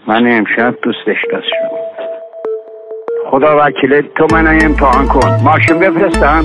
من امشب دوستش داشتم. خدا وکیل تو منو امتحان کن. ماشین بفرستم.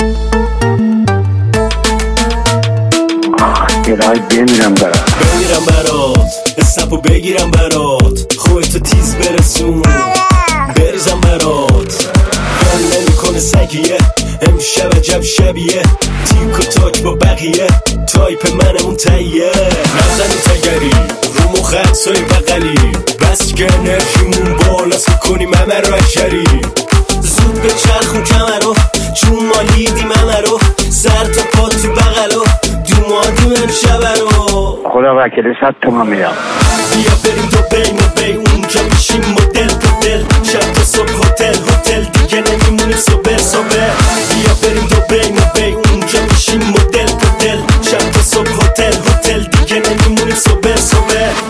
الهی بمیرم برات اسنپو بگیرم برات خودتو تیز برسون بریزم برات حال نمیکنه سگیه امشب عجب شبیه تیک و تاک با بقیه تایپ من اون تاییه نزنی تگری رو مخ عکسای بغلی بس که انرژیمون بالاست میکنیم همه رو عشری زود به چرخون کمرو چون مالیدی ممرو سر تا پا تو بغلو دومادیم امشب رو خدا وکیل 100 تومن میدم. بیا بریم دبی اونجا میشیم مدل پدل شب تا صبح هتل دیگه نمیمونیم صبح بیا بریم دبی اونجا میشیم مدل پدل شب تا صبح هتل دیگه نمیمونیم صبح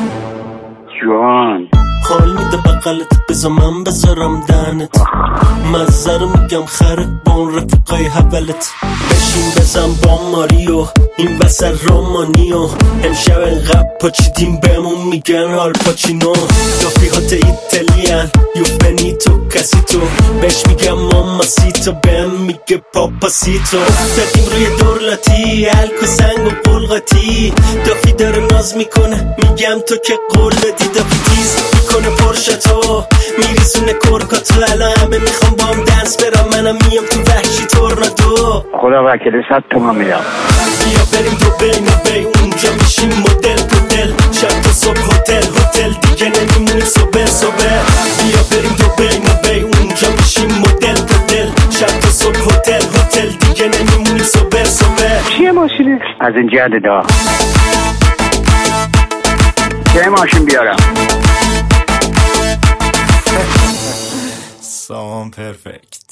جوان حال میده بقلت بذار من بذارم دهنت مزه رو میگم خره با اون رفیقای حولت بشین بزن با ماریو این وسط رومانیو امشب انقدر پاچیدیم بهمون میگن حال پاچینو دافیهات ایتالیان یوفنیتو کسیتو بهش میگم ماماسیتو بهم میگه پاپاسیتو افتادیم روی دورلاتی الکو سنگ و قلقاتی دافی داره ناز میکنه میگم تو که قول دادی دافی تیز میکنه پرشتو میریزونه کرکاتو الان همه میخوام با هم دنس برم منم میام تو وحشی تورنادو خدا وکیل 100 تومن میدم. بیا بریم دبی اونجا میشیم مدل پدل شب تا صبح هتل دیگه نمیمونیم صبح بیا بریم دبی اونجا میشیم مدل پدل شب تا صبح هتل دیگه نمیمونیم صبح چیه ماشینه؟ از این جدیدا چه ماشین بیارم؟ سامان پرفکت.